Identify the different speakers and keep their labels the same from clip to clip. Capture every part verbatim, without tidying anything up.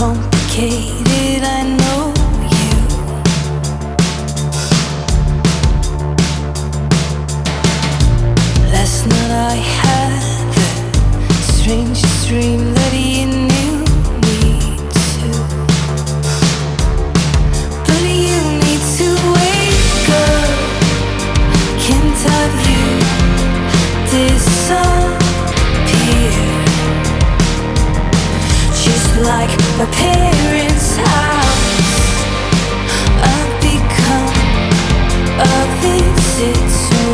Speaker 1: complicated, I know you. Last night I had the strangest dream that you knew me too. But you need to wake up. Can't have you disappear? Just like my parents' house, I've become a visitor.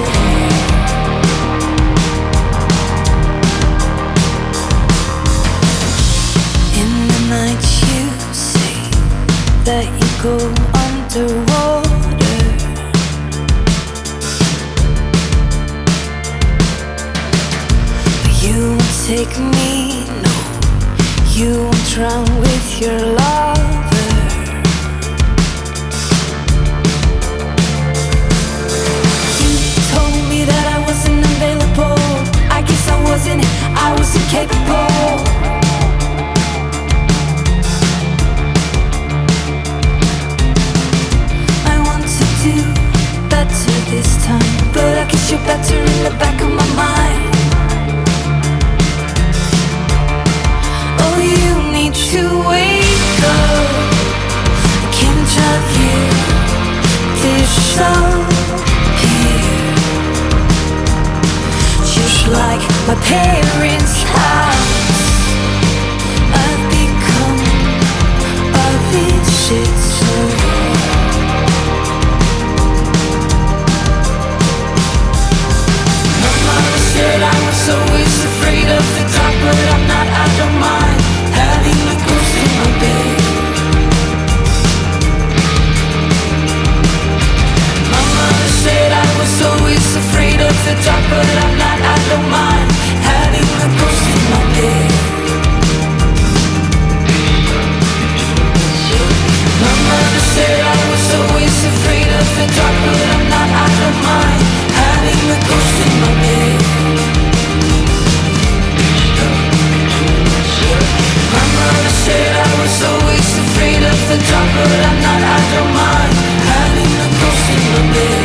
Speaker 1: In the night you say that you go underwater. But you won't take me, no. You won't drown with your lover. You told me that I wasn't available. I guess I wasn't, I was incapable. I want to do better this time, but I guess you're better in the back of my mind. You need to wake up. Can't have you disappear? Just like my parents' house, I've become a visitor. My mother said I was always afraid of the dark, but I'm not, I don't mind having a ghost in my bed. My mother said I was always afraid of the dark, but I'm not, I don't mind having a ghost in my bed. My mother said I was always afraid of the dark, but I'm not, I don't mind having a ghost in my bed. My mother said I was always afraid of the dark, but I'm not, I don't mind having a ghost in my bed.